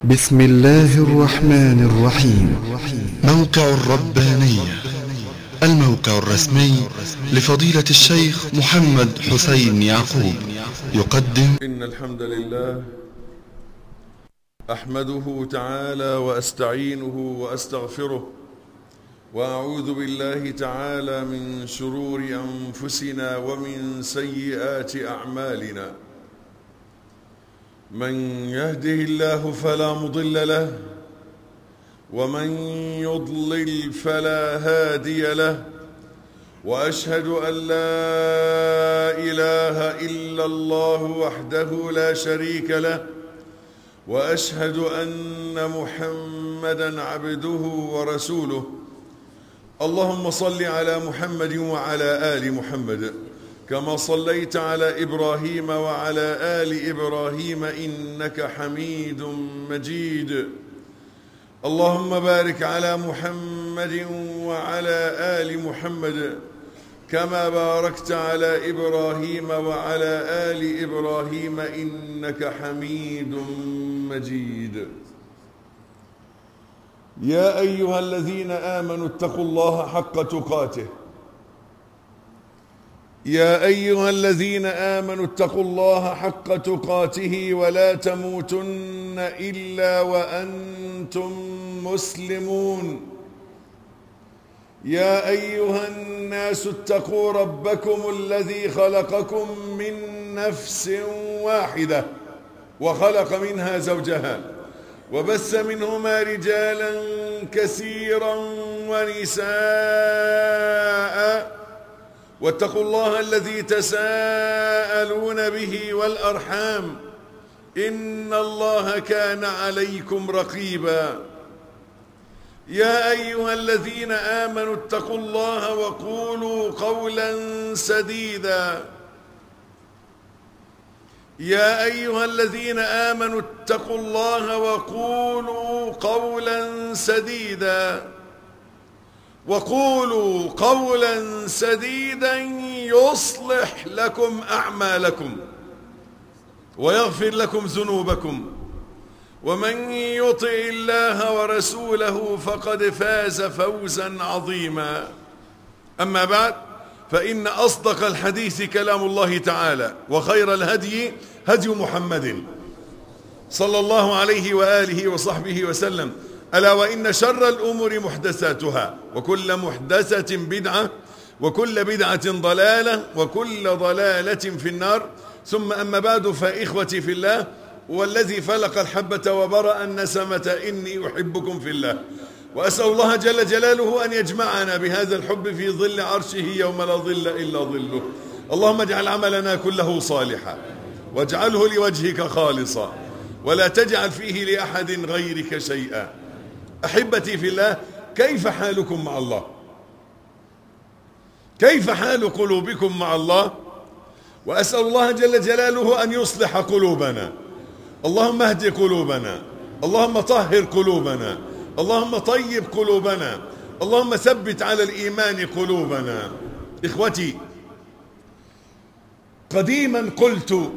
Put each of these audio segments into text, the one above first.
بسم الله الرحمن الرحيم. موقع الربانية، الموقع الرسمي لفضيلة الشيخ محمد حسين يعقوب، يقدم. إن الحمد لله أحمده تعالى وأستعينه وأستغفره، وأعوذ بالله تعالى من شرور أنفسنا ومن سيئات أعمالنا. من يهده الله فلا مضل له، ومن يضلل فلا هادي له، وأشهد أن لا إله إلا الله وحده لا شريك له، وأشهد أن محمدا عبده ورسوله. اللهم صل على محمد وعلى آل محمد كما صليت على إبراهيم وعلى آل إبراهيم إنك حميد مجيد. اللهم بارك على محمد وعلى آل محمد كما باركت على إبراهيم وعلى آل إبراهيم إنك حميد مجيد. يا أيها الذين آمنوا اتقوا الله حق تقاته، يا أيها الذين آمنوا اتقوا الله حق تقاته ولا تموتن إلا وأنتم مسلمون. يا أيها الناس اتقوا ربكم الذي خلقكم من نفس واحدة وخلق منها زوجها وبث منهما رجالا كثيرا ونساء، واتقوا الله الذي تساءلون به والأرحام إن الله كان عليكم رقيبا. يا أيها الذين آمنوا اتقوا الله وقولوا قولا سديدا. يا أيها الذين آمنوا اتقوا الله وقولوا قولا سديدا، وقولوا قولا سديدا يصلح لكم أعمالكم ويغفر لكم ذنوبكم، ومن يطع الله ورسوله فقد فاز فوزا عظيما. أما بعد، فإن أصدق الحديث كلام الله تعالى، وخير الهدي هدي محمد صلى الله عليه وآله وصحبه وسلم. ألا وإن شر الأمور محدثاتها، وكل محدثة بدعة، وكل بدعة ضلالة، وكل ضلالة في النار. ثم أما بعد، فإخوتي في الله، والذي فلق الحبة وبرأ النسمة إني أحبكم في الله، وأسأل الله جل جلاله أن يجمعنا بهذا الحب في ظل عرشه يوم لا ظل إلا ظله. اللهم اجعل عملنا كله صالحا، واجعله لوجهك خالصا، ولا تجعل فيه لأحد غيرك شيئا. أحبتي في الله، كيف حالكم مع الله؟ كيف حال قلوبكم مع الله؟ وأسأل الله جل جلاله أن يصلح قلوبنا. اللهم اهد قلوبنا، اللهم طهر قلوبنا، اللهم طيب قلوبنا، اللهم ثبت على الإيمان قلوبنا. إخوتي، قديما قلت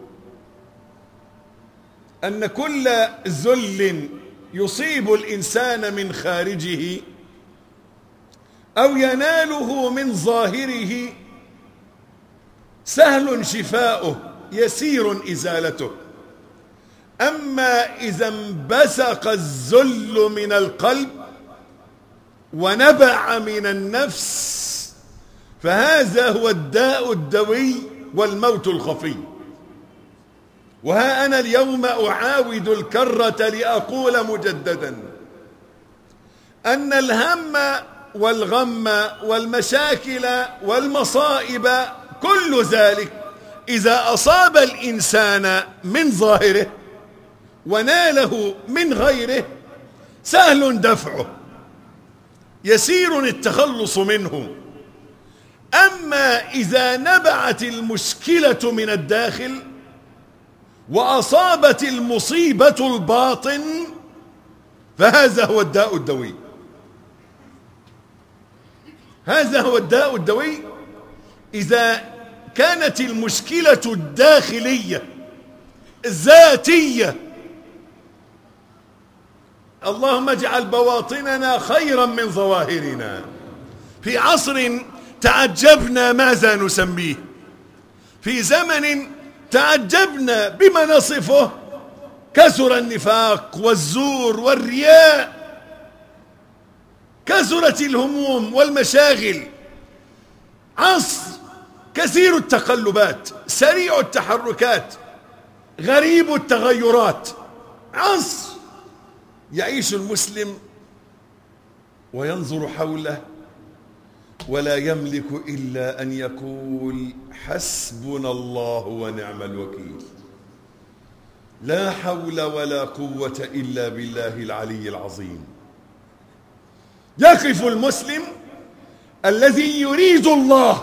أن كل ذل يصيب الإنسان من خارجه أو يناله من ظاهره سهل شفاؤه، يسير إزالته. أما إذا انبثق الذل من القلب ونبع من النفس فهذا هو الداء الدوي والموت الخفي. وها أنا اليوم أعاود الكرة لأقول مجددا أن الهم والغم والمشاكل والمصائب كل ذلك إذا أصاب الإنسان من ظاهره وناله من غيره سهل دفعه، يسير التخلص منه. أما إذا نبعت المشكلة من الداخل وأصابت المصيبة الباطن فهذا هو الداء الدوي. هذا هو الداء الدوي. إذا كانت المشكلة الداخلية الذاتية اللهم اجعل بواطننا خيرا من ظواهرنا. في عصر تعجبنا ماذا نسميه، في زمن تعجبنا بما نصفه، كثر النفاق والزور والرياء، كثرت الهموم والمشاغل، عصر كثير التقلبات، سريع التحركات، غريب التغيرات، عصر يعيش المسلم وينظر حوله ولا يملك إلا أن يقول حسبنا الله ونعم الوكيل، لا حول ولا قوة إلا بالله العلي العظيم. يقف المسلم الذي يريد الله،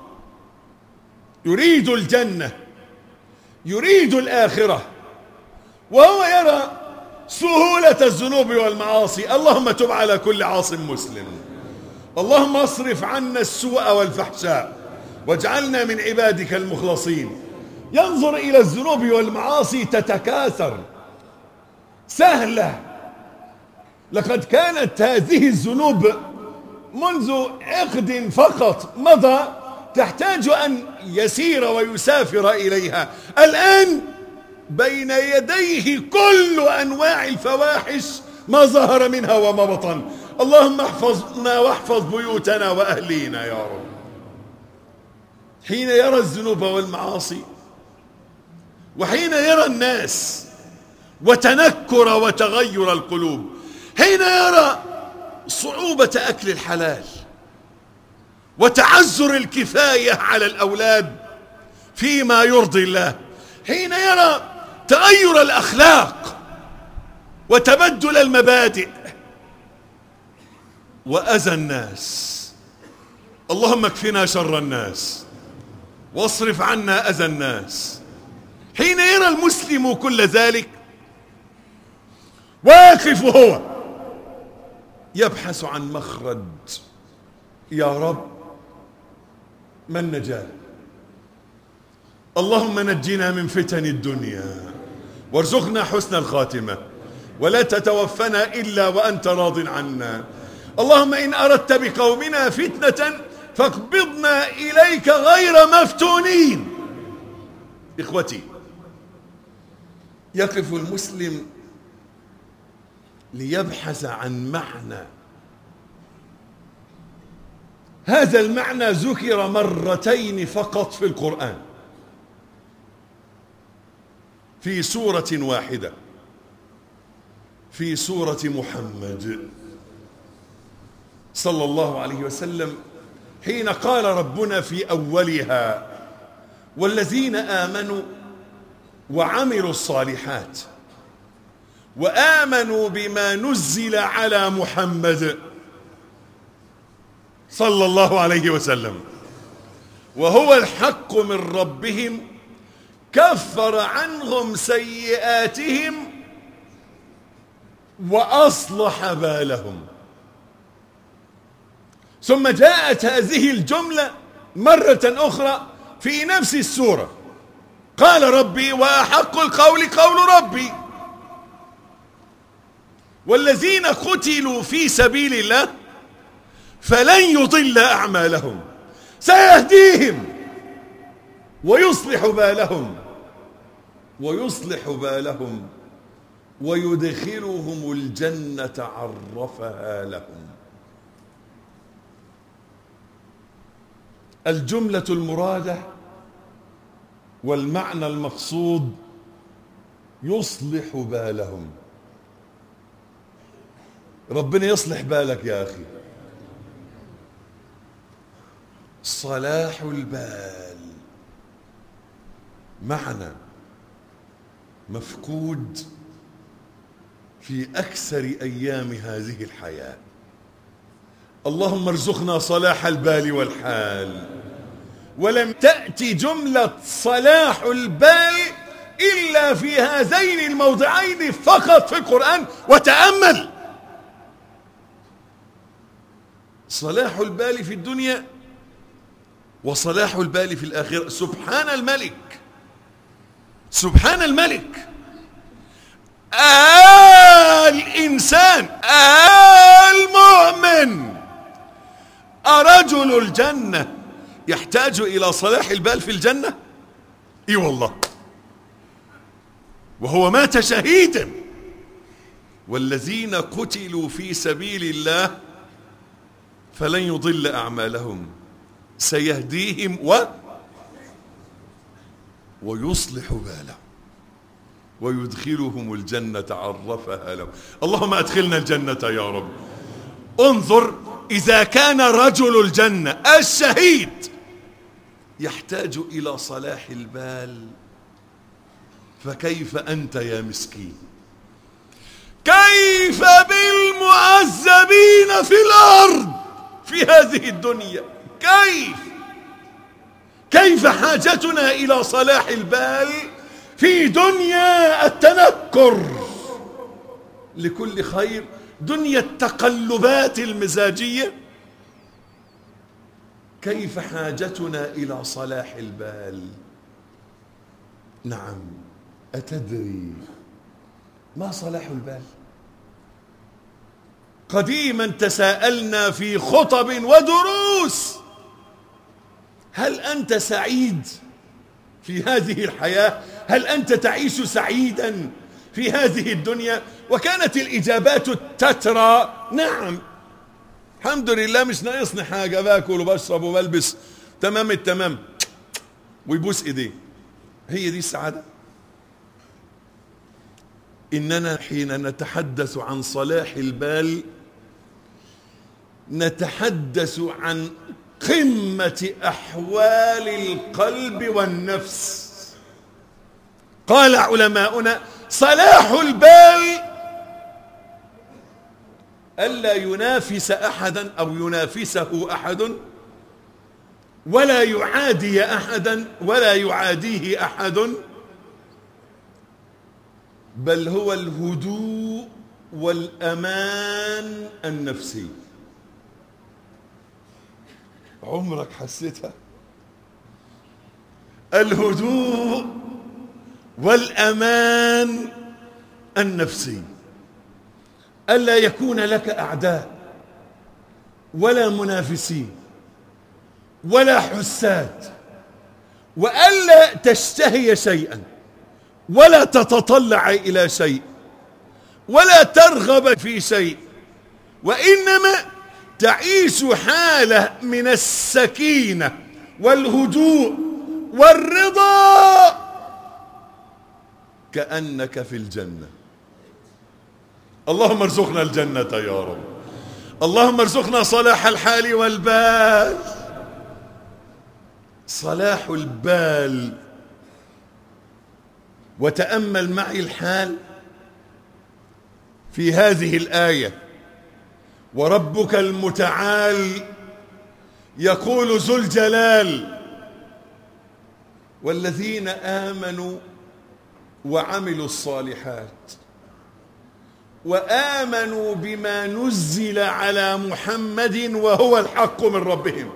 يريد الجنة، يريد الآخرة، وهو يرى سهولة الذنوب والمعاصي. اللهم تب على كل عاص مسلم، اللهم اصرف عنا السوء والفحشاء واجعلنا من عبادك المخلصين. ينظر إلى الذنوب والمعاصي تتكاثر سهلة. لقد كانت هذه الذنوب منذ عقد فقط مضى تحتاج أن يسير ويسافر إليها، الآن بين يديه كل أنواع الفواحش ما ظهر منها وما بطن. اللهم احفظنا واحفظ بيوتنا وأهلينا يا رب. حين يرى الذنوب والمعاصي، وحين يرى الناس وتنكر وتغير القلوب، حين يرى صعوبة أكل الحلال وتعذر الكفاية على الأولاد فيما يرضي الله، حين يرى تغير الأخلاق وتبدل المبادئ وأذى الناس، اللهم اكفنا شر الناس واصرف عنا أذى الناس. حين يرى المسلم كل ذلك واقف هو يبحث عن مخرج. يا رب ما النجاة؟ اللهم نجنا من فتن الدنيا وارزقنا حسن الخاتمة ولا تتوفنا إلا وأنت راض عنا. اللهم إن أردت بقومنا فتنة فاقبضنا إليك غير مفتونين. إخوتي، يقف المسلم ليبحث عن معنى. هذا المعنى ذكر مرتين فقط في القرآن، في سورة واحدة، في سورة محمد صلى الله عليه وسلم، حين قال ربنا في أولها والذين آمنوا وعملوا الصالحات وآمنوا بما نزل على محمد صلى الله عليه وسلم وهو الحق من ربهم كفر عنهم سيئاتهم وأصلح بالهم. ثم جاءت هذه الجملة مرة أخرى في نفس السورة، قال ربي وأحق القول قول ربي والذين قتلوا في سبيل الله فلن يضل أعمالهم سيهديهم ويصلح بالهم ويدخلهم الجنة عرفها لهم. الجملة المرادة والمعنى المقصود يصلح بالهم. ربنا يصلح بالك يا أخي. صلاح البال معنى مفقود في أكثر أيام هذه الحياة. اللهم ارزقنا صلاح البال والحال. ولم تأتي جملة صلاح البال إلا في هذين الموضعين فقط في القرآن. وتأمل، صلاح البال في الدنيا وصلاح البال في الآخرة. سبحان الملك، سبحان الملك. الإنسان الجنة يحتاج إلى صلاح البال في الجنة؟ إي والله، وهو مات شهيدا. والذين قتلوا في سبيل الله فلن يضل أعمالهم سيهديهم ويصلح بالهم ويدخلهم الجنة عرفها لهم. اللهم أدخلنا الجنة يا رب. انظر، إذا كان رجل الجنة الشهيد يحتاج إلى صلاح البال، فكيف أنت يا مسكين؟ كيف بالمعذبين في الأرض في هذه الدنيا؟ كيف حاجتنا إلى صلاح البال في دنيا التنكر لكل خير، دنيا التقلبات المزاجية؟ كيف حاجتنا إلى صلاح البال؟ نعم، أتدري ما صلاح البال؟ قديما تساءلنا في خطب ودروس: هل أنت سعيد في هذه الحياة؟ هل أنت تعيش سعيدا في هذه الدنيا؟ وكانت الإجابات تترى: نعم الحمد لله، مش ناقصني حاجة، باكل وبشرب وبلبس تمام التمام، ويبوس ايديه. هي دي السعادة؟ إننا حين نتحدث عن صلاح البال نتحدث عن قمة أحوال القلب والنفس. قال علماؤنا: صلاح البال ألا ينافس أحدا أو ينافسه أحد، ولا يعادي أحدا ولا يعاديه أحد، بل هو الهدوء والأمان النفسي. عمرك حسيتها؟ الهدوء والأمان النفسي، ألا يكون لك أعداء ولا منافسين ولا حساد، وألا تشتهي شيئا ولا تتطلع إلى شيء ولا ترغب في شيء، وإنما تعيش حالة من السكينة والهدوء والرضا كأنك في الجنة. اللهم ارزقنا الجنة يا رب. اللهم ارزقنا صلاح الحال والبال. صلاح البال. وتأمل معي الحال في هذه الآية: وربك المتعال يقول ذو الجلال: والذين آمنوا وعملوا الصالحات وآمنوا بما نزل على محمد وهو الحق من ربهم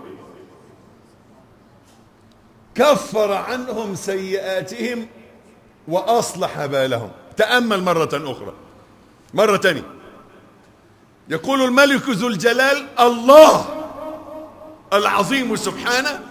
كفر عنهم سيئاتهم وأصلح بالهم. تأمل مرة أخرى، مرة تانية. يقول الملك ذو الجلال الله العظيم سبحانه: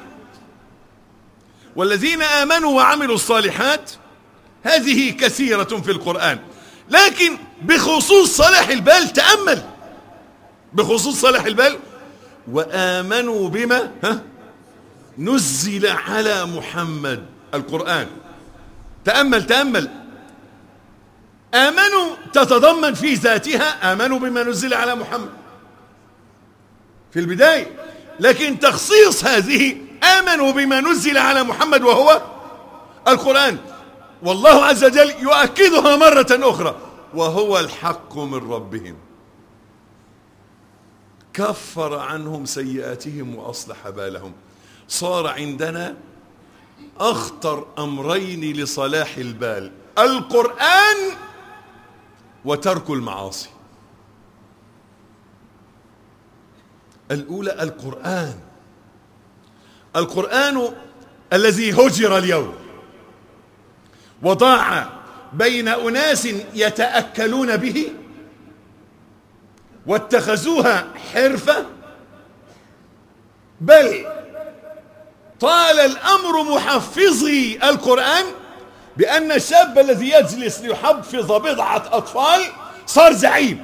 والذين آمنوا وعملوا الصالحات. هذه كثيرة في القرآن، لكن بخصوص صلاح البال تأمل، بخصوص صلاح البال: وآمنوا بما نزل على محمد. القرآن. تأمل. آمنوا تتضمن في ذاتها آمنوا بما نزل على محمد في البداية، لكن تخصيص هذه آمنوا بما نزل على محمد وهو القرآن، والله عز وجل يؤكدها مرة أخرى: وهو الحق من ربهم كفر عنهم سيئاتهم وأصلح بالهم. صار عندنا أخطر أمرين لصلاح البال: القرآن وترك المعاصي. الأولى القرآن الذي هجر اليوم وضاع بين أناس يتأكلون به واتخذوها حرفة بل طال الأمر محفظي القرآن بأن الشاب الذي يجلس ليحفظ بضعة أطفال صار زعيم،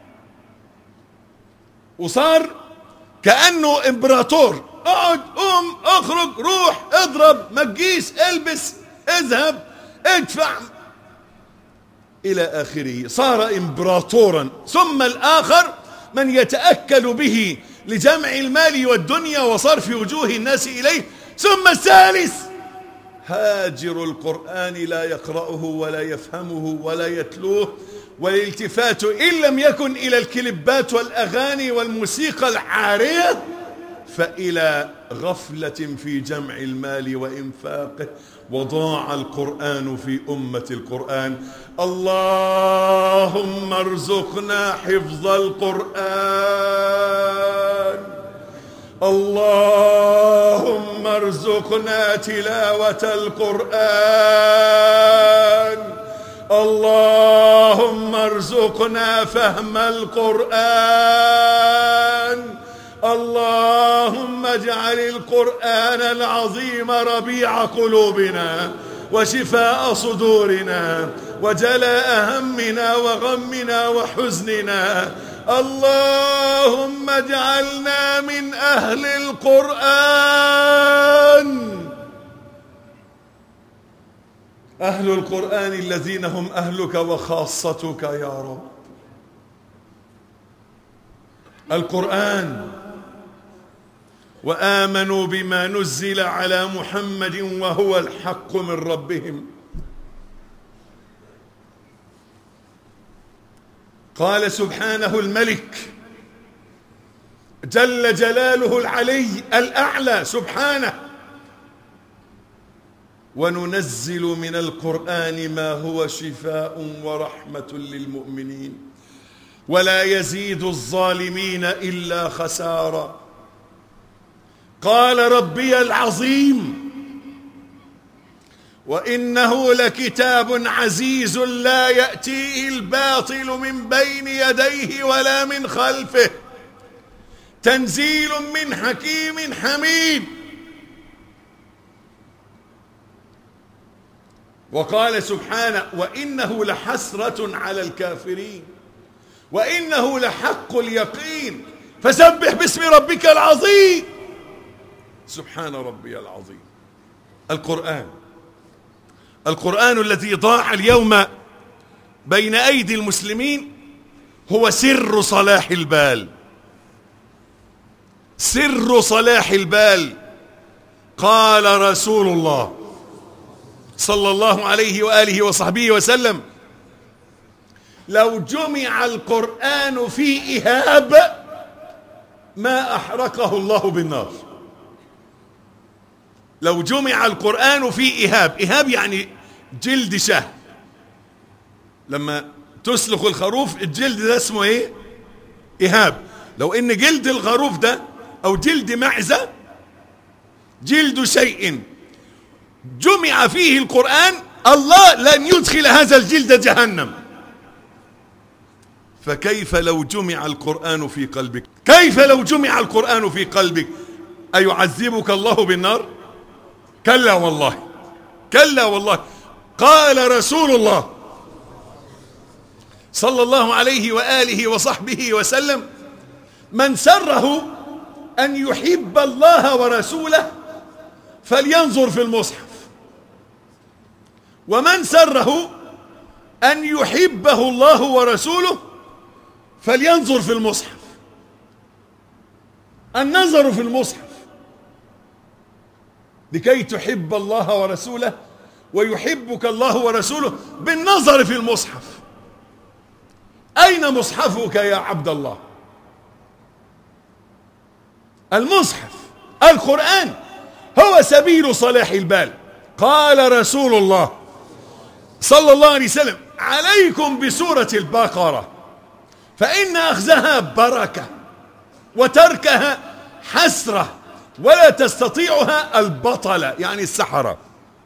وصار كأنه إمبراطور. اقعد، قوم، اخرج، روح، اضرب، مجيس، البس، اذهب، ادفع إلى آخره. صار إمبراطورا. ثم الآخر من يتأكل به لجمع المال والدنيا وصرف وجوه الناس إليه. ثم الثالث هاجر القرآن لا يقرأه ولا يفهمه ولا يتلوه، والالتفات إن لم يكن إلى الكليبات والأغاني والموسيقى العارية فإلى غفلة في جمع المال وإنفاقه. وضاع القرآن في أمة القرآن. اللهم ارزقنا حفظ القرآن، اللهم ارزقنا تلاوة القرآن، اللهم ارزقنا فهم القرآن، اللهم اجعل القرآن العظيم ربيع قلوبنا وشفاء صدورنا وجلاء همنا وغمنا وحزننا. اللهم اجعلنا من أهل القرآن، أهل القرآن الذين هم أهلك وخاصتك يا رب. القرآن وآمنوا بما نزل على محمد وهو الحق من ربهم. قال سبحانه الملك جل جلاله العلي الأعلى سبحانه: وننزل من القرآن ما هو شفاء ورحمة للمؤمنين ولا يزيد الظالمين إلا خسارا. قال ربي العظيم: وإنه لكتاب عزيز لا يأتيه الباطل من بين يديه ولا من خلفه تنزيل من حكيم حميد. وقال سبحانه: وإنه لحسرة على الكافرين وإنه لحق اليقين فسبح باسم ربك العظيم. سبحان ربي العظيم. القرآن الذي ضاع اليوم بين أيدي المسلمين هو سر صلاح البال، سر صلاح البال. قال رسول الله صلى الله عليه وآله وصحبه وسلم: لو جمع القرآن في إهاب ما أحرقه الله بالنار. لو جمع القرآن في إهاب، إهاب يعني جلد شاه، لما تسلخ الخروف الجلد ده اسمه ايه؟ إهاب. لو ان جلد الخروف ده او جلد معزة جلد شيء جمع فيه القرآن الله لن يدخل هذا الجلد جهنم. فكيف لو جمع القرآن في قلبك؟ كيف لو جمع القرآن في قلبك؟ أيعذبك الله بالنار؟ كلا والله، كلا والله. قال رسول الله صلى الله عليه وآله وصحبه وسلم: من سره أن يحب الله ورسوله فلينظر في المصحف، ومن سره أن يحبه الله ورسوله فلينظر في المصحف. النظر في المصحف لكي تحب الله ورسوله ويحبك الله ورسوله بالنظر في المصحف. أين مصحفك يا عبد الله؟ المصحف القرآن هو سبيل صلاح البال. قال رسول الله صلى الله عليه وسلم: عليكم بسورة البقرة فإن أخذها بركة وتركها حسرة ولا تستطيعها البطلة، يعني السحرة.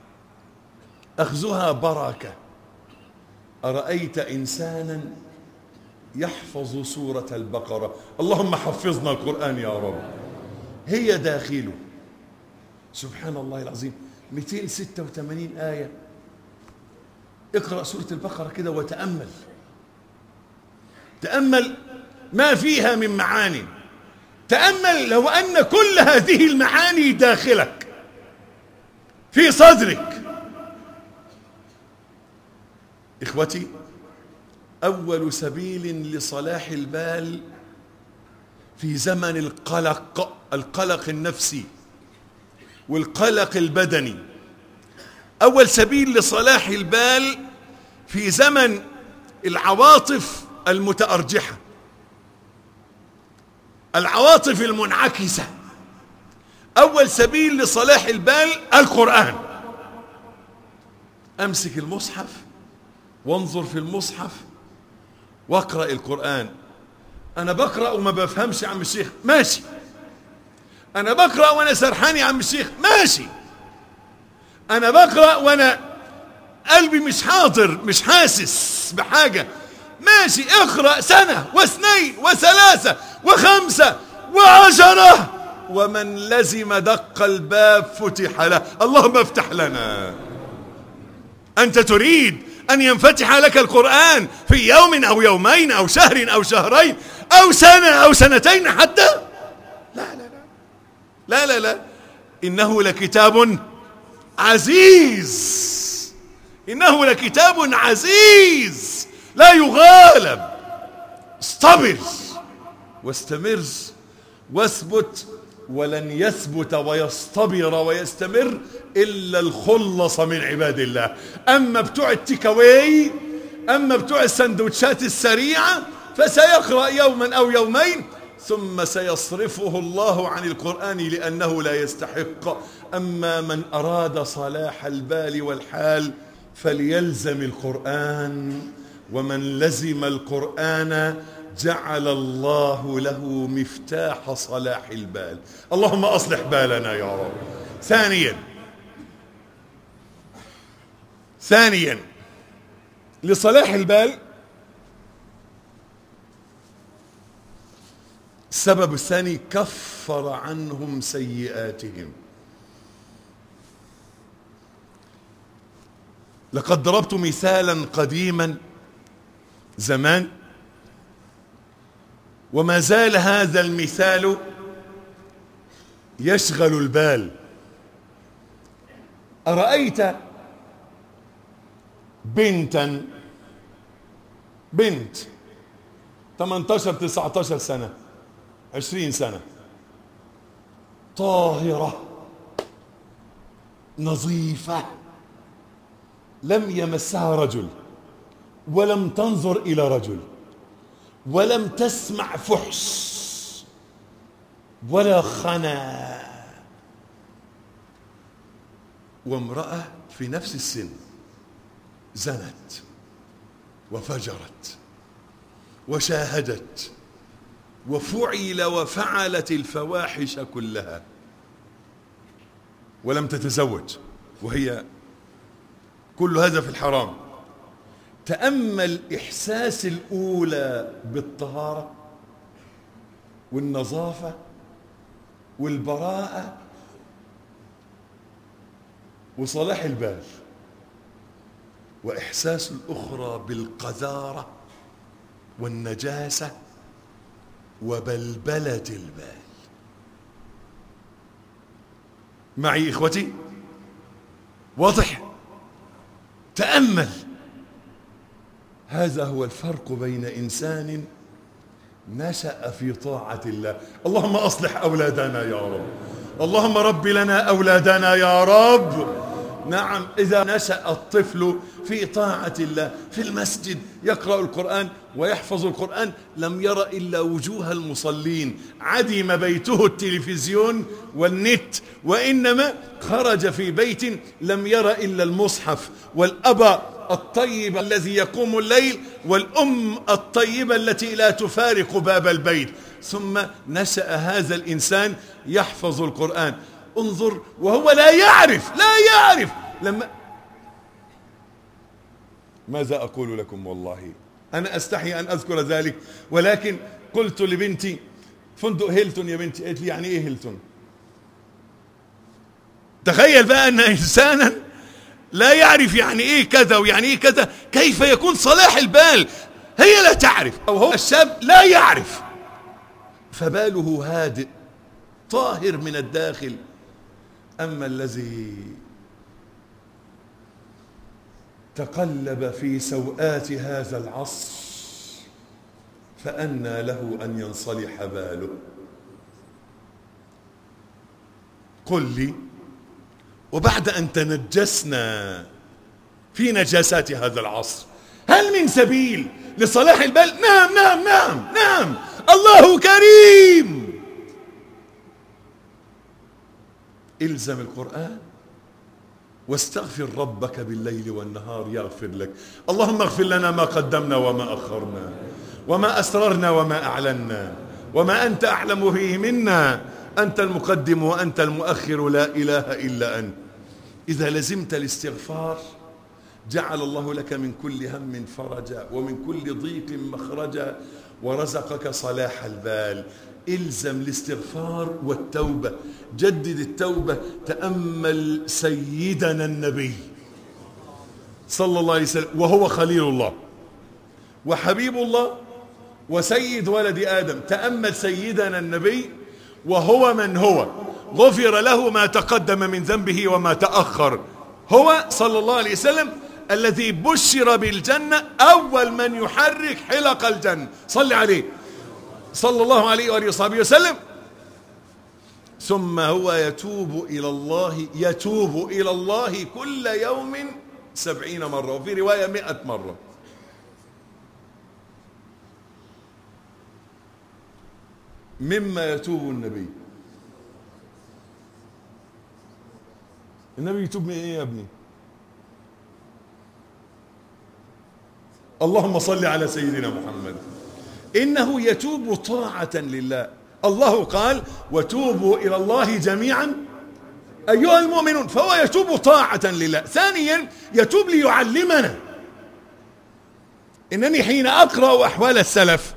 أخذها بركة. أرأيت إنسانا يحفظ سورة البقرة؟ اللهم حفظنا القرآن يا رب، هي داخله. سبحان الله العظيم، 286 آية. اقرأ سورة البقرة كده وتأمل، تأمل ما فيها من معاني. تأمل لو أن كل هذه المعاني داخلك في صدرك. إخوتي، أول سبيل لصلاح البال في زمن القلق النفسي والقلق البدني، أول سبيل لصلاح البال في زمن العواطف المتأرجحة، العواطف المنعكسة، أول سبيل لصلاح البال القرآن. أمسك المصحف وانظر في المصحف واقرأ القرآن. أنا بقرأ وما بفهمش يا عم الشيخ، ماشي. أنا بقرأ وأنا سرحان يا عم الشيخ، ماشي. أنا بقرأ وأنا قلبي مش حاضر، مش حاسس بحاجة، ماشي. اقرأ سنة واثنين وثلاثة وخمسة وعشرة، ومن لزم دق الباب فتح له. اللهم افتح لنا. أنت تريد أن ينفتح لك القرآن في يوم أو يومين أو شهر أو شهرين أو سنة أو سنتين حتى؟ لا لا لا لا لا لا. إنه لكتاب عزيز، إنه لكتاب عزيز لا يغالب. اصطبر واستمر واثبت، ولن يثبت ويصطبر ويستمر إلا الخلص من عباد الله. أما بتوع التيكاوي، أما بتوع السندوتشات السريعة، فسيقرأ يوما أو يومين ثم سيصرفه الله عن القرآن لأنه لا يستحق. أما من أراد صلاح البال والحال فليلزم القرآن، ومن لزم القرآن جعل الله له مفتاح صلاح البال. اللهم أصلح بالنا يا رب. ثانيا لصلاح البال السبب الثاني: كفر عنهم سيئاتهم. لقد ضربت مثالا قديما زمان، وما زال هذا المثال يشغل البال. أرأيت بنت 18 19 سنة 20 سنة، طاهرة نظيفة، لم يمسها رجل ولم تنظر إلى رجل ولم تسمع فحش ولا خنا، وامرأة في نفس السن زنت وفجرت وشاهدت وفعل وفعلت الفواحش كلها ولم تتزوج، وهي كل هذا في الحرام. تأمل إحساس الأولى بالطهارة والنظافة والبراءة وصلاح البال، وإحساس الأخرى بالقذارة والنجاسة وبلبلة البال. معي إخوتي؟ واضح؟ تأمل. هذا هو الفرق بين إنسان نشأ في طاعة الله. اللهم أصلح أولادنا يا رب، اللهم رب لنا أولادنا يا رب. نعم، إذا نشأ الطفل في طاعة الله في المسجد يقرأ القرآن ويحفظ القرآن، لم يرى إلا وجوه المصلين، عدم بيته التلفزيون والنت، وإنما خرج في بيت لم يرى إلا المصحف، والأب الطيب الذي يقوم الليل، والأم الطيبة التي لا تفارق باب البيت. ثم نشأ هذا الإنسان يحفظ القرآن. انظر وهو لا يعرف لما ماذا أقول لكم؟ والله أنا أستحي أن أذكر ذلك، ولكن قلت لبنتي: فندق هيلتون يا بنتي. قالت لي: يعني إيه هيلتون؟ تخيل بقى أن إنسانا لا يعرف يعني إيه كذا ويعني إيه كذا، كيف يكون صلاح البال؟ هي لا تعرف، أو هو الشاب لا يعرف، فباله هادئ طاهر من الداخل. أما الذي تقلب في سوءات هذا العصر فأنى له أن ينصلح باله. قل لي، وبعد أن تنجسنا في نجاسات هذا العصر، هل من سبيل لصلاح البال؟ نعم نعم نعم نعم، الله كريم. الزم القرآن واستغفر ربك بالليل والنهار يغفر لك. اللهم اغفر لنا ما قدمنا وما أخرنا وما أسررنا وما أعلنا وما أنت أعلم به منا، أنت المقدم وأنت المؤخر، لا إله إلا أنت. إذا لزمت الاستغفار جعل الله لك من كل هم فرجا ومن كل ضيق مخرجا ورزقك صلاح البال. الزم الاستغفار والتوبة، جدد التوبة. تأمل سيدنا النبي صلى الله عليه وسلم وهو خليل الله وحبيب الله وسيد ولد آدم. تأمل سيدنا النبي وهو من هو، غفر له ما تقدم من ذنبه وما تأخر. هو صلى الله عليه وسلم الذي بشر بالجنة، أول من يحرك حلق الجنة. صل عليه صلى الله عليه وآله وصحبه وسلم. ثم هو يتوب إلى الله كل يوم 70 مرة، وفي رواية 100 مرة. مما يتوب النبي يتوب من ايه يا ابني؟ اللهم صل على سيدنا محمد. إنه يتوب طاعة لله. الله قال وتوبوا إلى الله جميعا أيها المؤمنون، فهو يتوب طاعة لله. ثانيا يتوب ليعلمنا. إنني حين أقرأ أحوال السلف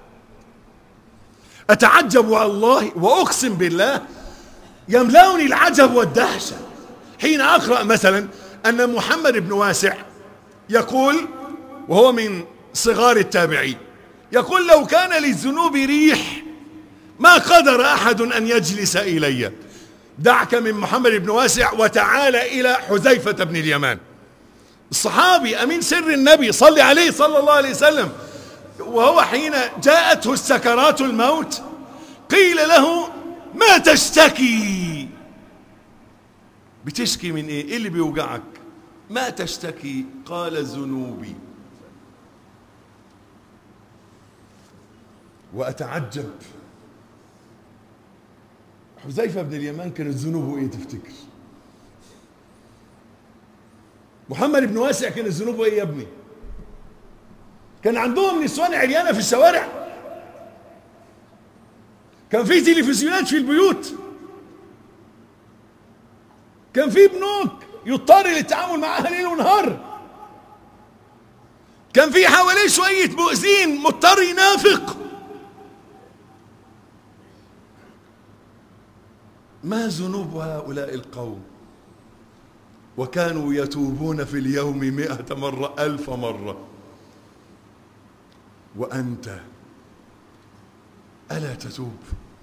أتعجب على الله، وأقسم بالله يملأني العجب والدهشة حين أقرأ مثلا أن محمد بن واسع يقول، وهو من صغار التابعين، يقول لو كان للذنوب ريح ما قدر أحد أن يجلس إلي. دعك من محمد بن واسع وتعال إلى حذيفة بن اليمان، الصحابي أمين سر النبي صلى عليه صلى الله عليه وسلم، وهو حين جاءته السكرات الموت قيل له ما تشتكي؟ بتشكي من ايه اللي بيوجعك؟ ما تشتكي؟ قال ذنوبي. وأتعجب حذيفة بن اليمان كانت ذنوبه ايه تفتكر؟ محمد بن واسع كانت ذنوبه ايه يا ابني؟ كان عندهم نسوان عريانة في الشوارع، كان في تلفزيونات في البيوت، كان في بنوك يضطر للتعامل معها ليل ونهار، كان في حواليه شوية مؤذين مضطر ينافق. ما ذنوب هؤلاء القوم؟ وكانوا يتوبون في اليوم 100 مرة 1000 مرة. وأنت ألا تتوب؟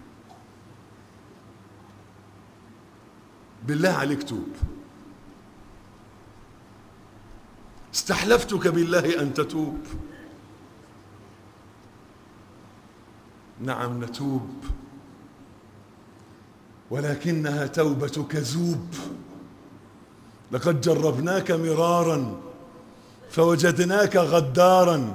بالله عليك توب. استحلفتك بالله أن تتوب. نعم نتوب، ولكنها توبة كذوب. لقد جربناك مرارا فوجدناك غدارا.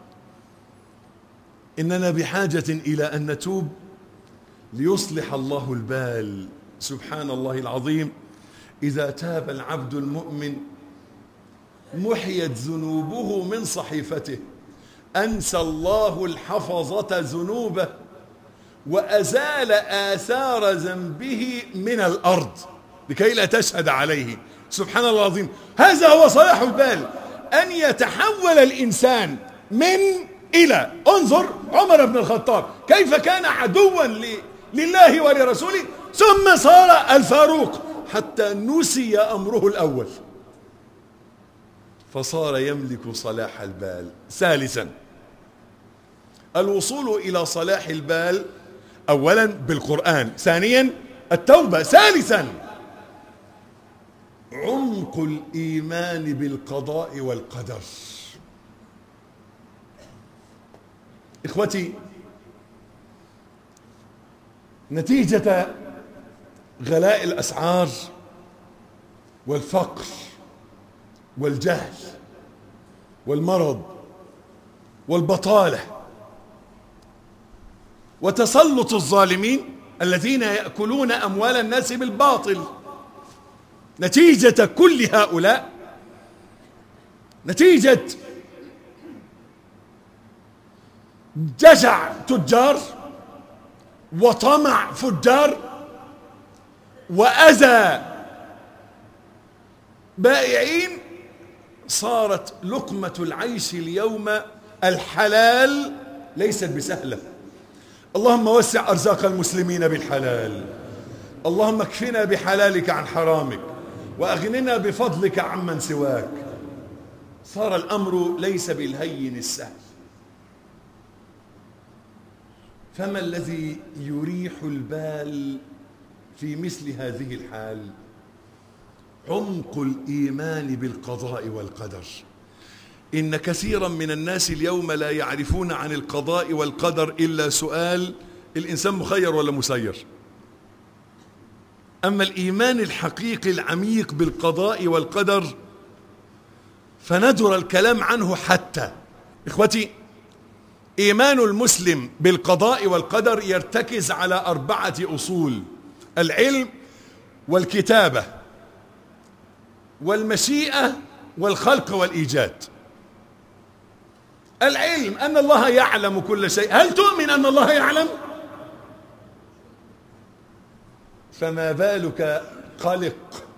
إننا بحاجة إلى أن نتوب ليصلح الله البال. سبحان الله العظيم، إذا تاب العبد المؤمن محيت ذنوبه من صحيفته، أنسى الله الحفظة ذنوبه وأزال آثار ذنبه من الأرض لكي لا تشهد عليه. سبحان الله العظيم. هذا هو صلاح البال، أن يتحول الإنسان من إلى. انظر عمر بن الخطاب كيف كان عدوا لله ولرسوله، ثم صار الفاروق حتى نسي أمره الأول فصار يملك صلاح البال. ثالثا الوصول إلى صلاح البال أولا بالقرآن، ثانيا التوبة، ثالثا عمق الإيمان بالقضاء والقدر. إخوتي، نتيجة غلاء الأسعار والفقر والجهل والمرض والبطالة وتسلط الظالمين الذين يأكلون أموال الناس بالباطل، نتيجة كل هؤلاء، نتيجة جشع تجار وطمع فجار وأذى بائعين، صارت لقمة العيش اليوم الحلال ليست بسهلة. اللهم وسع أرزاق المسلمين بالحلال، اللهم اكفنا بحلالك عن حرامك وأغننا بفضلك عمن سواك. صار الأمر ليس بالهين السهل. فما الذي يريح البال في مثل هذه الحال؟ عمق الإيمان بالقضاء والقدر. إن كثيرا من الناس اليوم لا يعرفون عن القضاء والقدر إلا سؤال: الإنسان مخير ولا مسير؟ أما الإيمان الحقيقي العميق بالقضاء والقدر فندر الكلام عنه حتى. إخوتي، إيمان المسلم بالقضاء والقدر يرتكز على 4 أصول: العلم والكتابة والمشيئة والخلق والإيجاد. العلم أن الله يعلم كل شيء. هل تؤمن أن الله يعلم؟ فما بالك قلق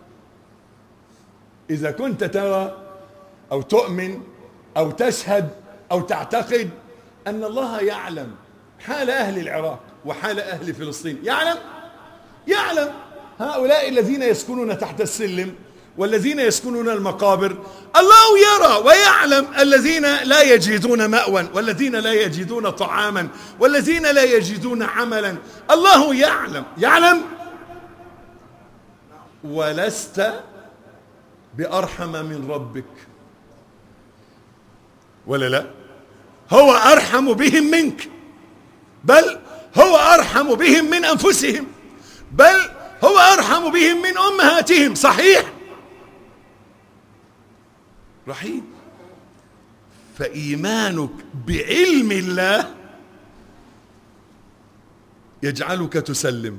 إذا كنت ترى أو تؤمن أو تشهد أو تعتقد أن الله يعلم حال أهل العراق وحال أهل فلسطين. يعلم هؤلاء الذين يسكنون تحت السلم والذين يسكنون المقابر، الله يرى ويعلم الذين لا يجدون مأوى والذين لا يجدون طعاما والذين لا يجدون عملا. الله يعلم ولست بأرحم من ربك، ولا لا؟ هو أرحم بهم منك، بل هو أرحم بهم من أنفسهم، بل هو أرحم بهم من أمهاتهم. صحيح، رحيم. فإيمانك بعلم الله يجعلك تسلم.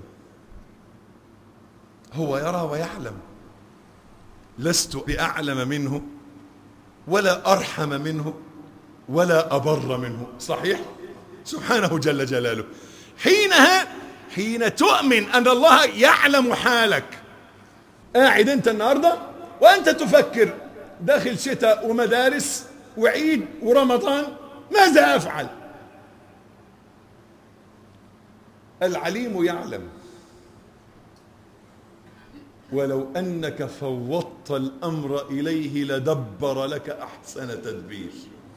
هو يرى ويعلم، لست بأعلم منه ولا أرحم منه ولا أبر منه. صحيح، سبحانه جل جلاله. حين تؤمن أن الله يعلم حالك. قاعد أنت النهاردة وأنت تفكر داخل شتاء ومدارس وعيد ورمضان، ماذا أفعل؟ العليم يعلم. ولو أنك فوضت الأمر إليه لدبر لك أحسن تدبير،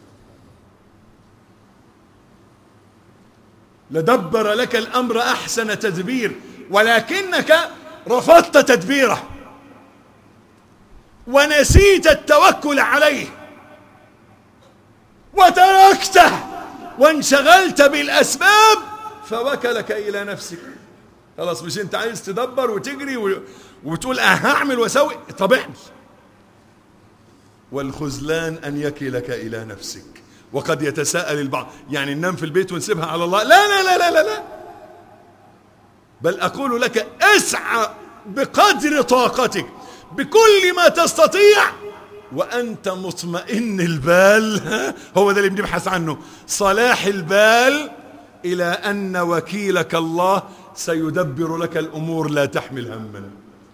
لدبر لك الأمر أحسن تدبير، ولكنك رفضت تدبيره ونسيت التوكل عليه وتركته وانشغلت بالأسباب فوكلك إلى نفسك. خلاص، مش انت عايز تدبر وتجري وتقول هعمل واسوي؟ طب اعمل. والخذلان أن يكلك إلى نفسك. وقد يتساءل البعض: يعني ننام في البيت ونسيبها على الله؟ لا لا لا لا لا, لا. بل أقول لك: اسعى بقدر طاقتك بكل ما تستطيع وأنت مطمئن البال. هو ده اللي بنبحث عنه، صلاح البال، إلى أن وكيلك الله سيدبر لك الأمور، لا تحمل هما.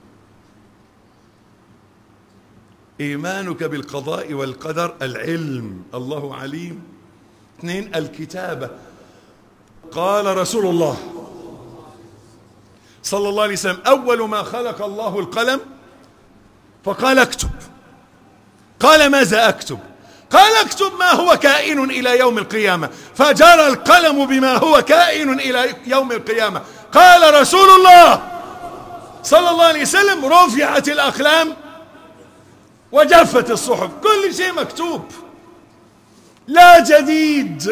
إيمانك بالقضاء والقدر. العلم، الله عليم. 2 الكتابة. قال رسول الله صلى الله عليه وسلم أول ما خلق الله القلم فقال اكتب. قال ماذا أكتب؟ قال اكتب ما هو كائن إلى يوم القيامة. فجرى القلم بما هو كائن إلى يوم القيامة. قال رسول الله صلى الله عليه وسلم رفعت الأقلام وجفت الصحف، كل شيء مكتوب لا جديد.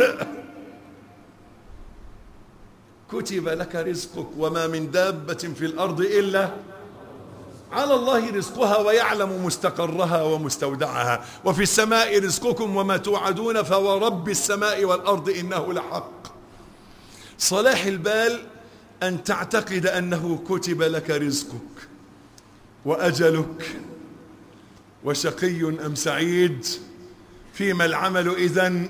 كتب لك رزقك وما من دابة في الأرض إلا على الله رزقها ويعلم مستقرها ومستودعها وفي السماء رزقكم وما توعدون فورب السماء والأرض إنه لحق. صلاح البال أن تعتقد أنه كتب لك رزقك وأجلك وشقي أم سعيد، فيما العمل إذن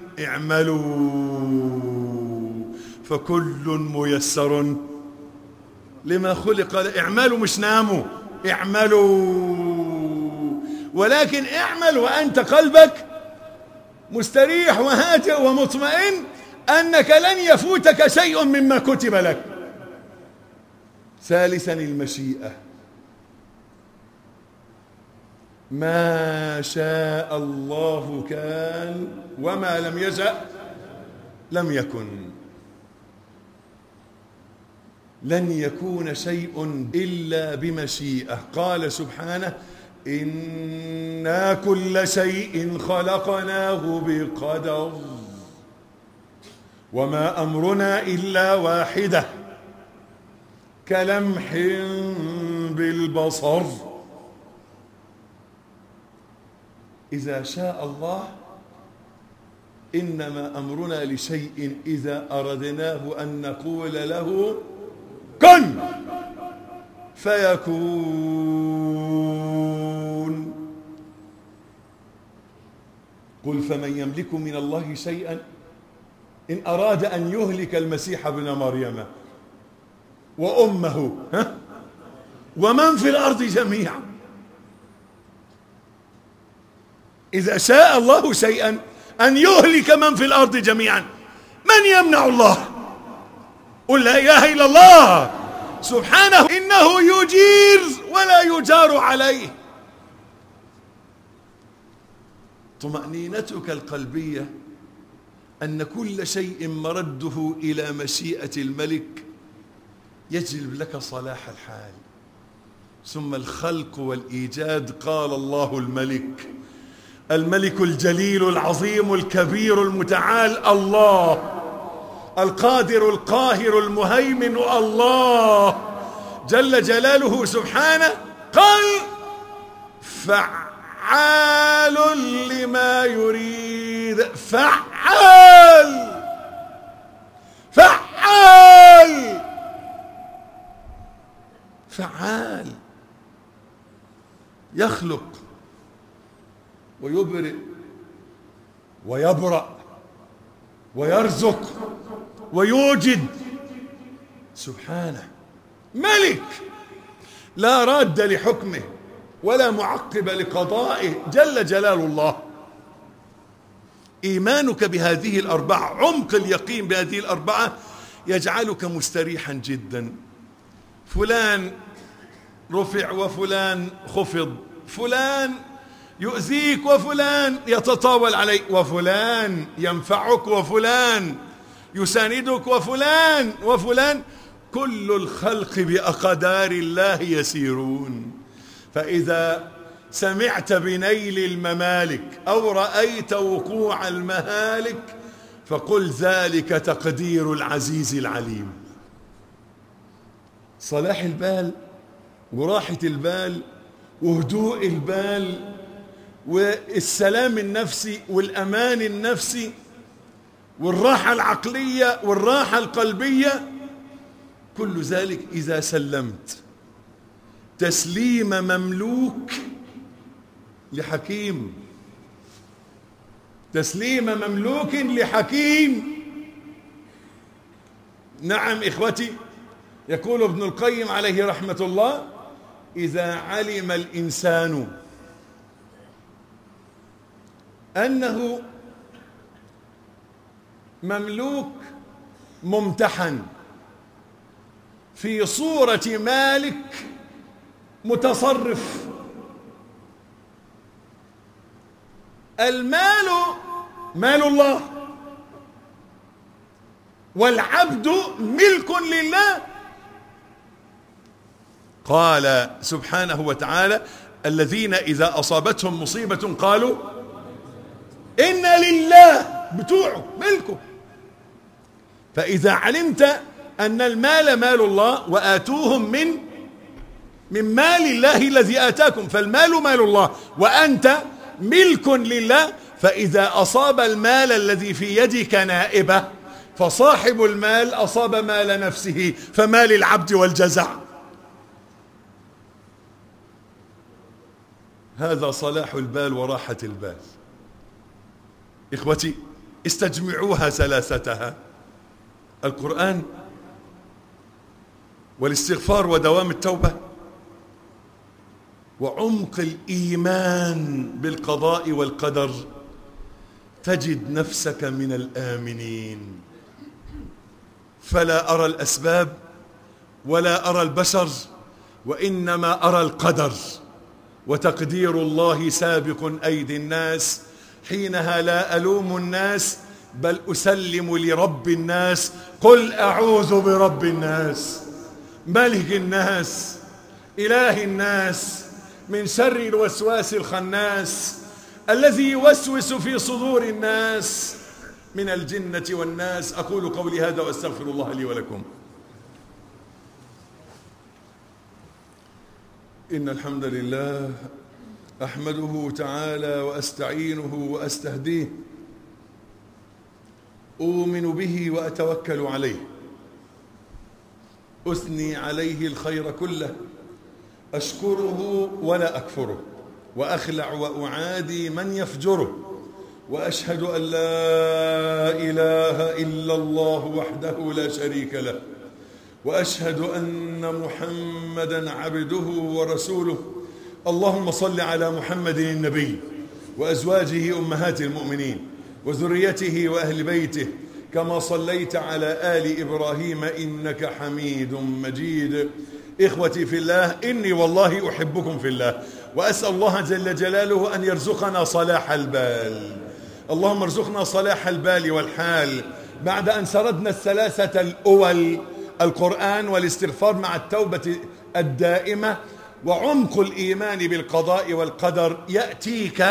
اعملوا فكل ميسر لما خلق. اعملوا مش ناموا، اعملوا، ولكن اعمل وأنت قلبك مستريح وهادئ ومطمئن أنك لن يفوتك شيء مما كتب لك. ثالثا المشيئة، ما شاء الله كان وما لم يشأ لم يكن. لن يكون شيء إلا بمشيئة. قال سبحانه إنا كل شيء خلقناه بقدر وما أمرنا إلا واحدة كلمح بالبصر. إذا شاء الله إنما أمرنا لشيء إذا أردناه أن نقول له كن فيكون. قل فمن يملك من الله شيئا إن أراد أن يهلك المسيح ابن مريم وأمه ومن في الأرض جميعا. إذا شاء الله شيئا أن يهلك من في الأرض جميعا، من يمنع الله؟ قل لا إله إلا الله سبحانه إنه يجير ولا يجار عليه. طمأنينتك القلبية أن كل شيء مرده إلى مشيئة الملك يجلب لك صلاح الحال. ثم الخلق والإيجاد. قال الله الملك، الملك الجليل العظيم الكبير المتعال الله، القادر القاهر المهيمن الله جل جلاله سبحانه. قال فعال لما يريد. فعال فعال فعال. يخلق ويبرئ ويبرأ ويرزق ويوجد سبحانه. ملك لا راد لحكمه ولا معقب لقضائه جل جلال الله. إيمانك بهذه الأربعة، عمق اليقين بهذه الأربعة يجعلك مستريحا جدا. فلان رفع وفلان خفض، فلان يؤذيك وفلان يتطاول عليك، وفلان ينفعك وفلان يساندك وفلان. كل الخلق بأقدار الله يسيرون. فإذا سمعت بنيل الممالك أو رأيت وقوع المهالك فقل ذلك تقدير العزيز العليم. صلاح البال وراحة البال وهدوء البال والسلام النفسي والأمان النفسي والراحة العقلية والراحة القلبية، كل ذلك إذا سلمت تسليم مملوك لحكيم. تسليم مملوك لحكيم. نعم إخوتي، يقول ابن القيم عليه رحمة الله: إذا علم الإنسان أنه مملوك ممتحن في صورة مالك متصرف. المال مال الله، والعبد ملك لله. قال سبحانه وتعالى: الذين إذا أصابتهم مصيبة قالوا إنا لله، بتوعه ملكه. فإذا علمت أن المال مال الله وآتوهم من مال الله الذي آتاكم، فالمال مال الله وأنت ملك لله، فإذا أصاب المال الذي في يدك نائبة فصاحب المال أصاب مال نفسه، فمال العبد والجزع. هذا صلاح البال وراحة البال. إخوتي، استجمعوها ثلاثتها: القرآن، والاستغفار ودوام التوبة، وعمق الإيمان بالقضاء والقدر، تجد نفسك من الآمنين. فلا أرى الأسباب ولا أرى البشر، وإنما أرى القدر، وتقدير الله سابق أيدي الناس. حينها لا ألوم الناس بل أسلم لرب الناس. قل أعوذ برب الناس ملك الناس إله الناس من شر الوسواس الخناس الذي يوسوس في صدور الناس من الجنة والناس. أقول قولي هذا وأستغفر الله لي ولكم. إن الحمد لله أحمده تعالى وأستعينه وأستهديه، أؤمن به وأتوكل عليه، أثني عليه الخير كله، أشكره ولا أكفره، وأخلع وأعادي من يفجره، وأشهد أن لا إله إلا الله وحده لا شريك له، وأشهد أن محمدا عبده ورسوله. اللهم صل على محمد النبي وأزواجه أمهات المؤمنين وذريته وأهل بيته كما صليت على آل إبراهيم إنك حميد مجيد. إخوتي في الله، إني والله أحبكم في الله، وأسأل الله جل جلاله أن يرزقنا صلاح البال. اللهم ارزقنا صلاح البال والحال. بعد أن سردنا الثلاثة الأول، القرآن والاستغفار مع التوبة الدائمة وعمق الإيمان بالقضاء والقدر، يأتيك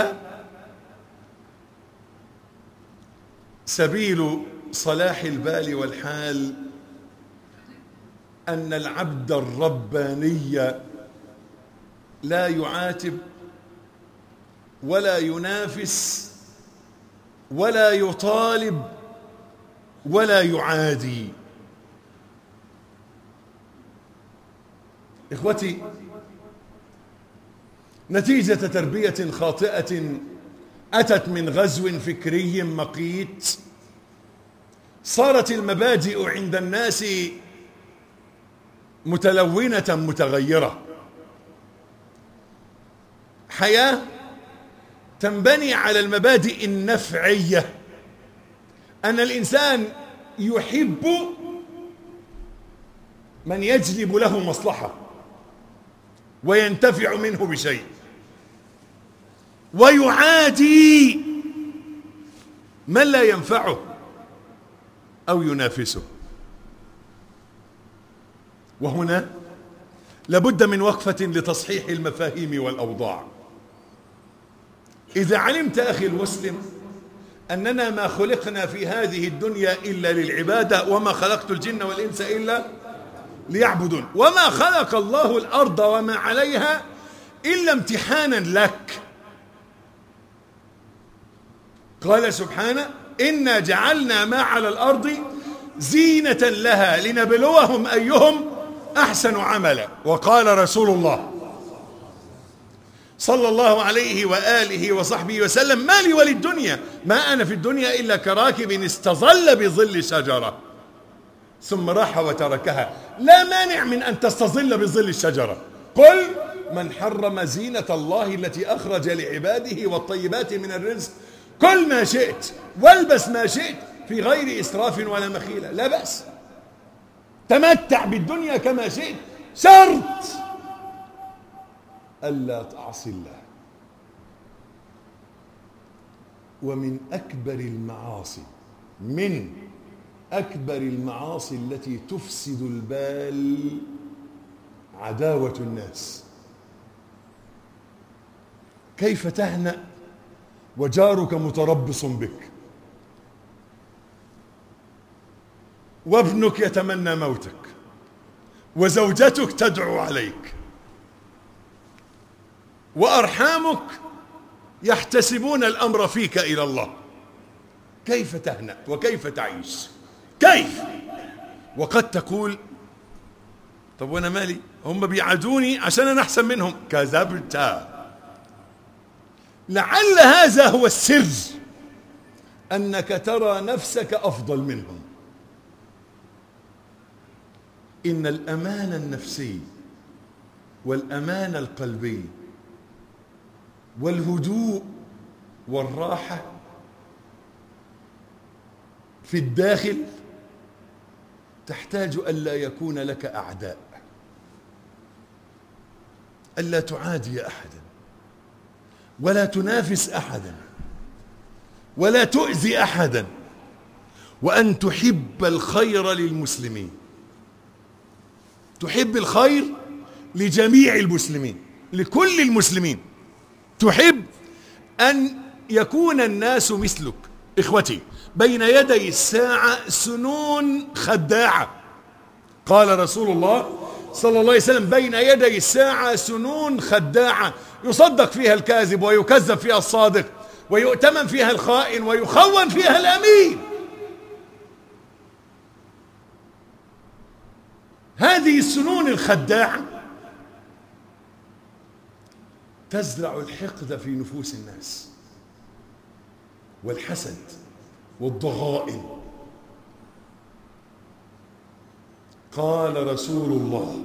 سبيل صلاح البال والحال أن العبد الرباني لا يعاتب ولا ينافس ولا يطالب ولا يعادي. إخوتي، نتيجة تربية خاطئة أتت من غزو فكري مقيت، صارت المبادئ عند الناس متلونة متغيرة. حياة تنبني على المبادئ النفعية، أن الإنسان يحب من يجلب له مصلحة وينتفع منه بشيء، ويعادي من لا ينفعه أو ينافسه. وهنا لابد من وقفة لتصحيح المفاهيم والأوضاع. إذا علمت أخي المسلم أننا ما خلقنا في هذه الدنيا إلا للعبادة، وما خلقت الجن والإنس إلا ليعبدون، وما خلق الله الأرض وما عليها إلا امتحانا لك. قال سبحانه: إنا جعلنا ما على الأرض زينة لها لنبلوهم أيهم أحسن عملا. وقال رسول الله صلى الله عليه وآله وصحبه وسلم: ما لي وللدنيا، ما أنا في الدنيا إلا كراكب استظل بظل شجرة ثم راح وتركها. لا مانع من أن تستظل بظل الشجرة. قل: من حرم زينة الله التي أخرج لعباده والطيبات من الرزق، كل ما شئت والبس ما شئت في غير إسراف ولا مخيلة. لا بأس، تمتع بالدنيا كما شئت، شرط ألا تعصي الله. ومن أكبر المعاصي التي تفسد البال عداوة الناس. كيف تهنأ وجارك متربص بك، وابنك يتمنى موتك، وزوجتك تدعو عليك، وأرحامك يحتسبون الأمر فيك إلى الله؟ كيف تهنأ وكيف تعيش؟ كيف؟ وقد تقول طب وانا مالي، هم بيعادوني عشان انا احسن منهم. كذبت. لعل هذا هو السر، انك ترى نفسك افضل منهم. ان الامان النفسي والامان القلبي والهدوء والراحة في الداخل تحتاج ألا يكون لك أعداء، ألا تعادي أحدا، ولا تنافس أحدا، ولا تؤذي أحدا، وأن تحب الخير للمسلمين، تحب الخير لجميع المسلمين، لكل المسلمين، تحب أن يكون الناس مثلك. إخوتي، بين يدي الساعة سنون خداعة. قال رسول الله صلى الله عليه وسلم: بين يدي الساعة سنون خداعة، يصدق فيها الكاذب ويكذب فيها الصادق، ويؤتمن فيها الخائن ويخون فيها الأمين. هذه السنون الخداعة تزرع الحقد في نفوس الناس، والحسد والضغائن. قال رسول الله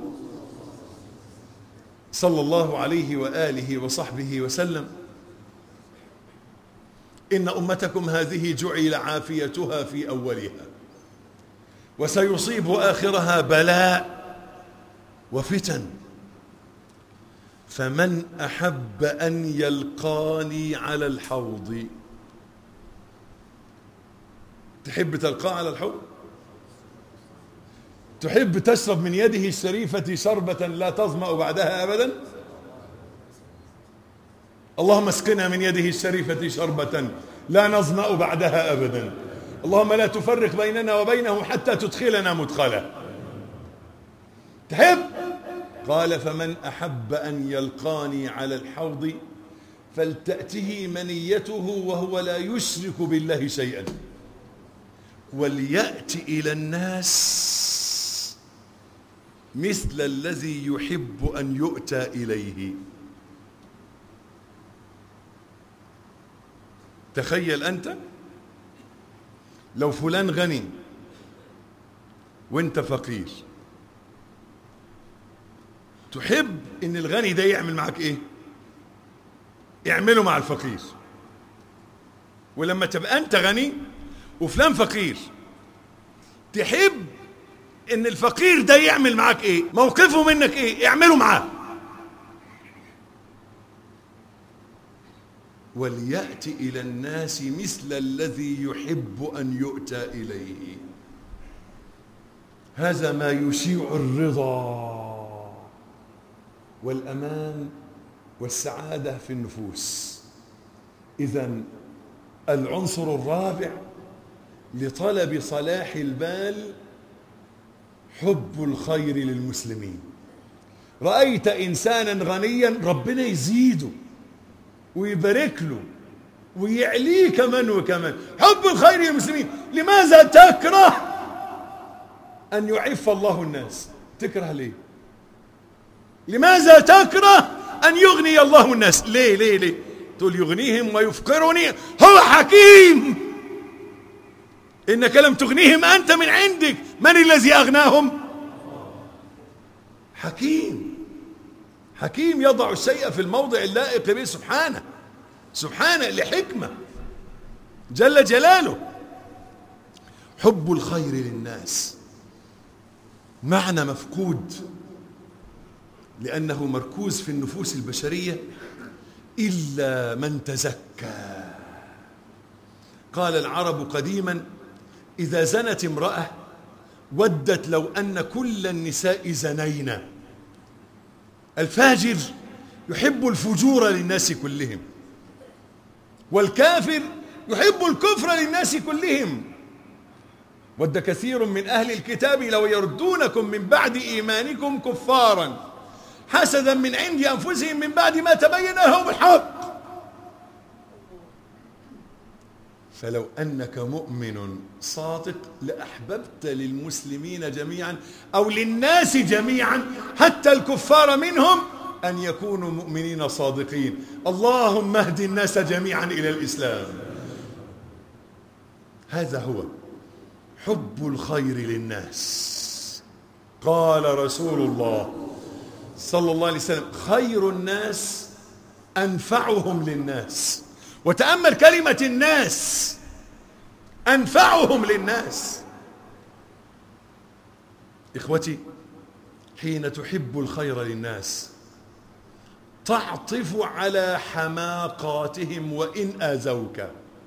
صلى الله عليه وآله وصحبه وسلم: إن أمتكم هذه جعل عافيتها في أولها، وسيصيب آخرها بلاء وفتن، فمن أحب أن يلقاني على الحوض. تحب تلقاه على الحوض؟ تحب تشرب من يده الشريفة شربة لا تظمأ بعدها أبدا؟ اللهم اسقنا من يده الشريفة شربة لا نظمأ بعدها أبدا. اللهم لا تفرق بيننا وبينه حتى تدخلنا مدخله. تحب؟ قال: فمن أحب أن يلقاني على الحوض فلتأته منيته وهو لا يشرك بالله شيئا، وليأت إلى الناس مثل الذي يحب أن يؤتى إليه. تخيل أنت لو فلان غني وانت فقير، تحب ان الغني ده يعمل معك ايه؟ اعمله مع الفقير. ولما تبقى انت غني وفلان فقير، تحب ان الفقير ده يعمل معك ايه؟ موقفه منك ايه؟ اعمله معاه. وليأتي إلى الناس مثل الذي يحب أن يؤتى إليه. هذا ما يشيع الرضا والأمان والسعادة في النفوس. إذن العنصر الرابع لطلب صلاح البال حب الخير للمسلمين. رأيت إنسانا غنيا، ربنا يزيده ويبارك له ويعليه كمان وكمان. حب الخير للمسلمين. لماذا تكره أن يعف الله الناس؟ تكره ليه؟ لماذا تكره أن يغني الله الناس؟ ليه؟ تقول يغنيهم ويفقرني. هو حكيم. إنك لم تغنيهم أنت من عندك. من الذي أغناهم؟ حكيم يضع الشيء في الموضع اللائق به سبحانه لحكمة جل جلاله. حب الخير للناس، معنى مفقود لأنه مركوز في النفوس البشرية، إلا من تزكى. قال العرب قديما: إذا زنت امرأة ودت لو أن كل النساء زنينا. الفاجر يحب الفجور للناس كلهم، والكافر يحب الكفر للناس كلهم. ود كثير من أهل الكتاب لو يردونكم من بعد إيمانكم كفارا حسدا من عند أنفسهم من بعد ما تبين لهم الحق. فلو أنك مؤمن صادق لأحببت للمسلمين جميعا أو للناس جميعا حتى الكفار منهم أن يكونوا مؤمنين صادقين. اللهم اهد الناس جميعا إلى الإسلام. هذا هو حب الخير للناس. قال رسول الله صلى الله عليه وسلم: خير الناس أنفعهم للناس. وتأمل كلمة الناس، أنفعهم للناس. إخوتي، حين تحب الخير للناس تعطف على حماقاتهم وإن آذوك.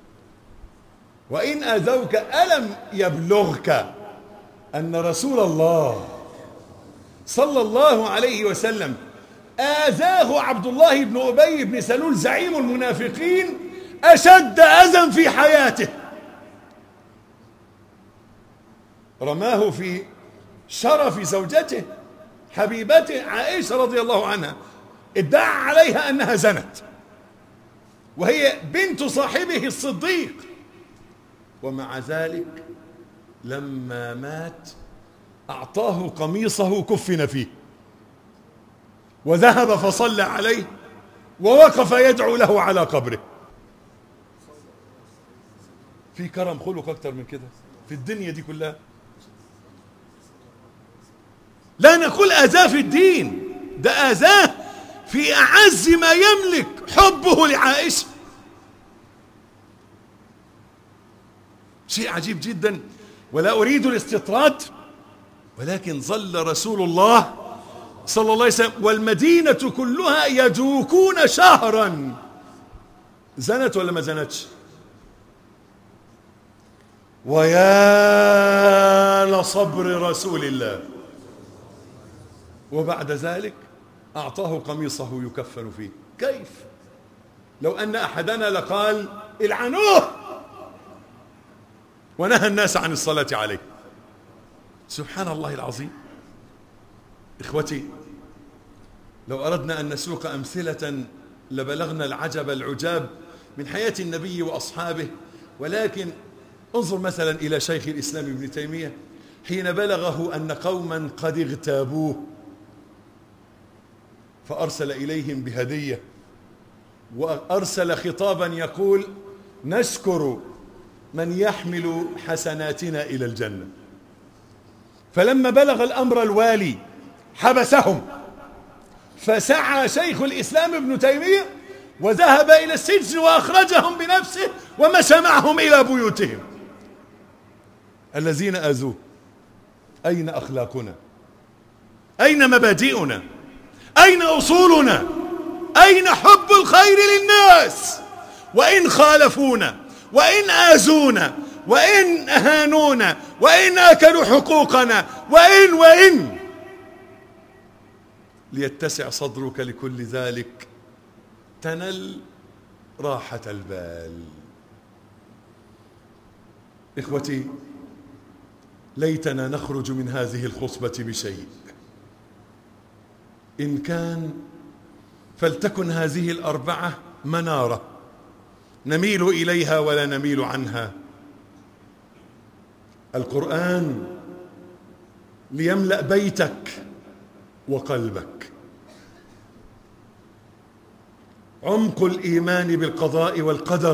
وإن آذوك ألم يبلغك أن رسول الله صلى الله عليه وسلم آذاه عبد الله بن أبي بن سلول زعيم المنافقين أشد أذى في حياته، رماه في شرف زوجته حبيبته عائشة رضي الله عنها، ادعى عليها أنها زنت وهي بنت صاحبه الصديق، ومع ذلك لما مات أعطاه قميصه كفن فيه وذهب فصلى عليه ووقف يدعو له على قبره. في كرم خلق أكتر من كده في الدنيا دي كلها؟ لا نقول أذاه في الدين، ده أذاه في أعز ما يملك، حبه لعائشة. شيء عجيب جدا. ولا أريد الاستطراد، ولكن ظل رسول الله صلى الله عليه وسلم والمدينة كلها يدوكون شهرا. زنت ولا ما زنتش؟ ويا لصبر رسول الله. وبعد ذلك أعطاه قميصه يكفن فيه. كيف؟ لو أن أحدنا لقال العنوه ونهى الناس عن الصلاة عليه. سبحان الله العظيم. إخوتي، لو أردنا أن نسوق أمثلة لبلغنا العجب العجاب من حياة النبي وأصحابه، ولكن انظر مثلا إلى شيخ الإسلام ابن تيمية حين بلغه أن قوما قد اغتابوه فأرسل إليهم بهدية، وأرسل خطابا يقول: نشكر من يحمل حسناتنا إلى الجنة. فلما بلغ الأمر الوالي حبسهم، فسعى شيخ الإسلام ابن تيمية وذهب إلى السجن وأخرجهم بنفسه ومشى معهم إلى بيوتهم. الذين آذوه. أين أخلاقنا؟ أين مبادئنا؟ أين أصولنا؟ أين حب الخير للناس؟ وإن خالفونا، وإن آذونا، وإن أهانونا، وإن أكلوا حقوقنا، وإن ليتسع صدرك لكل ذلك تنل راحة البال. إخوتي، ليتنا نخرج من هذه الخطبة بشيء. إن كان فلتكن هذه الأربعة منارة نميل إليها ولا نميل عنها. القرآن ليملأ بيتك وقلبك. عمق الإيمان بالقضاء والقدر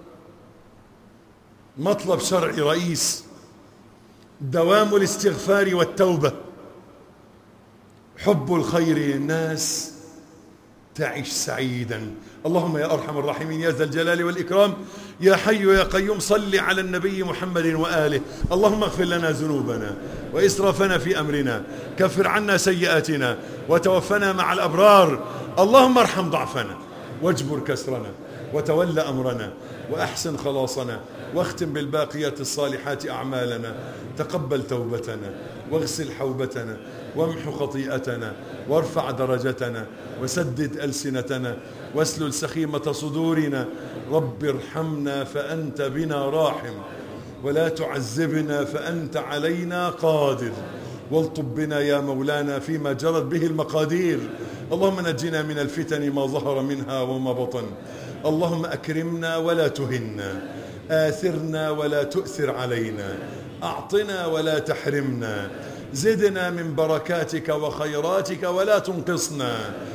مطلب شرعي رئيس. دوام الاستغفار والتوبة. حب الخير للناس تعش سعيدا. اللهم يا أرحم الراحمين يا ذا الجلال والإكرام يا حي يا قيوم صل على النبي محمد وآله. اللهم اغفر لنا ذنوبنا وإسرافنا في أمرنا، كفر عنا سيئاتنا وتوفنا مع الأبرار. اللهم ارحم ضعفنا واجبر كسرنا وتول أمرنا وأحسن خلاصنا، واختم بالباقيات الصالحات أعمالنا. تقبل توبتنا واغسل حوبتنا وامح خطيئتنا وارفع درجتنا وسدد ألسنتنا واسلل سخيمة صدورنا. رب ارحمنا فأنت بنا راحم، ولا تعذبنا فأنت علينا قادر، والطب بنا يا مولانا فيما جرت به المقادير. اللهم نجنا من الفتن ما ظهر منها وما بطن. اللهم أكرمنا ولا تهنا، آثرنا ولا تؤثر علينا، أعطنا ولا تحرمنا، زدنا من بركاتك وخيراتك ولا تنقصنا.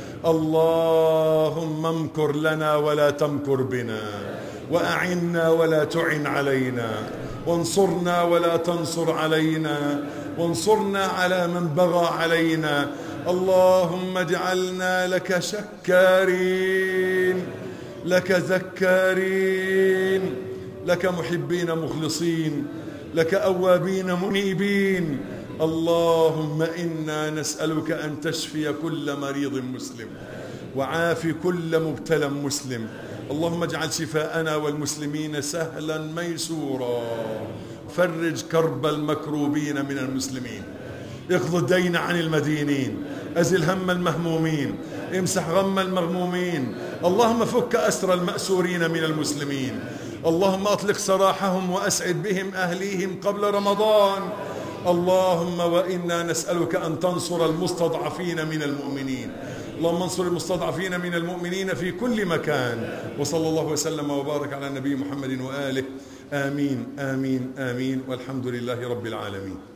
اللهم امكر لنا ولا تمكر بنا، وأعنا ولا تعن علينا، وانصرنا ولا تنصر علينا، وانصرنا على من بغى علينا. اللهم اجعلنا لك شكارين، لك ذكارين، لك محبين مخلصين، لك أوابين منيبين. اللهم إنا نسألك أن تشفي كل مريض مسلم وعافي كل مبتلى مسلم. اللهم اجعل شفاءنا والمسلمين سهلا ميسورا، فرج كرب المكروبين من المسلمين، اقض الدين عن المدينين، أزل هم المهمومين، امسح غم المغمومين. اللهم فك أسر المأسورين من المسلمين. اللهم أطلق سراحهم وأسعد بهم أهليهم قبل رمضان. اللهم وإنا نسألك أن تنصر المستضعفين من المؤمنين. اللهم انصر المستضعفين من المؤمنين في كل مكان. وصلى الله وسلم وبارك على النبي محمد وآله. آمين آمين آمين، والحمد لله رب العالمين.